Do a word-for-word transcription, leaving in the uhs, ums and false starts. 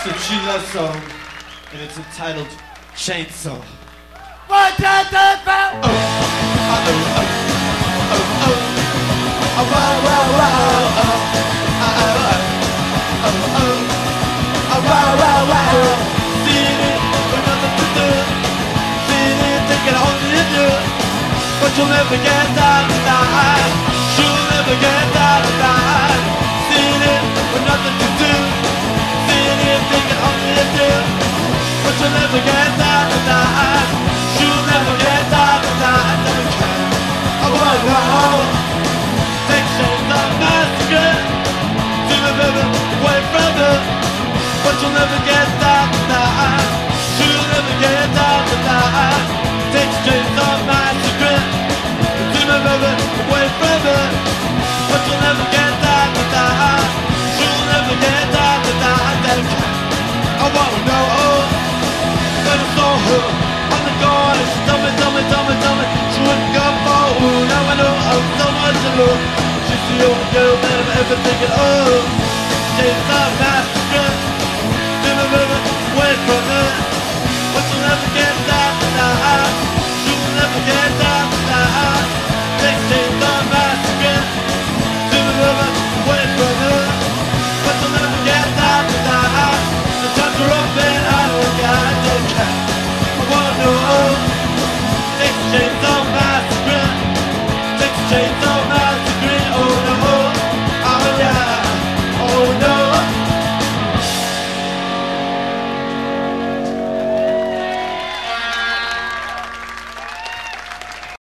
It's a She Love song, and it's entitled Chainsaw. One, two, three, four. Oh, oh, oh, oh, oh, oh, oh, wow, wow, wow, oh, oh, oh, oh, oh, oh, wow, wow, wow. Seen it, but nothing to do. Seen it, take it on the you. But you'll never get out of that. You'll never get out of that. Seen it, but nothing to do. Seen it, take it on the you. But you'll never get out of that. You'll never get out of that. Oh, oh, oh. Take shame on massacre. To the river, away from it. But you'll never get out of that. You'll never get out of that. Take shame on massacre. To the river, away from it. But you'll never get out of that. You'll never get out of that. I wanna know. But I saw her on the corner. She told me, told me, told me, told me she wouldn't go forward. Now I know oh, so much to love. She's the only girl that I'm ever thinking of. She's a massacre. To the river, away from her. But she'll never get out of that. She'll never get out of that. Take she's a massacre. To the river, away from her. But she'll never get out of that. The times are up and I don't got no cat. I wanna know. Take the chains on massacre. Take the chains on